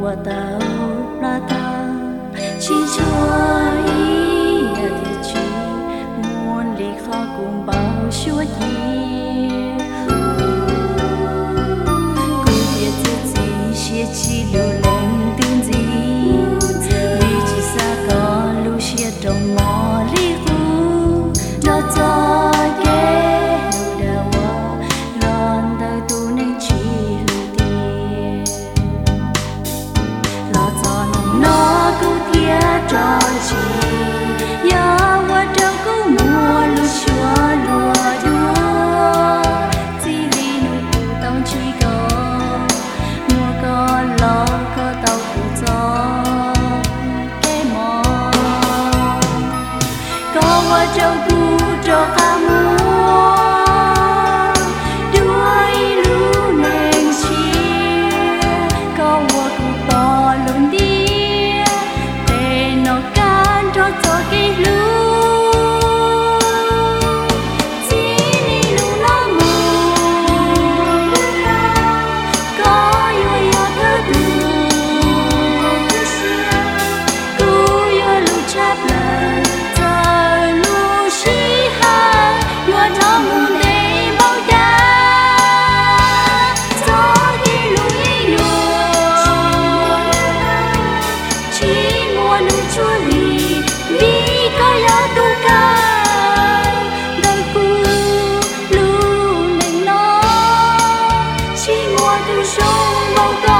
qua tao ra ta chỉ cho ý thì chỉ muốn đi khó cùng bao suốt gì cũng biết gì sẽ chỉ lưu lên tương gì vì chỉ xa có lưu sẽ trong mò lý khu nó cho cái lưu đào lon đời tu nên chỉ lưu tiền lo cho nó cứ thiệt cho chị giờ qua trong cứ mùa lưu xóa lúa đua chỉ vì nụ tao chỉ có mùa có lo có tao cũng cho cái mò có qua trong khu cho cả mùa đuôi lũ nền chia có qua khu to lớn đi để nó can cho cái lũ sống màu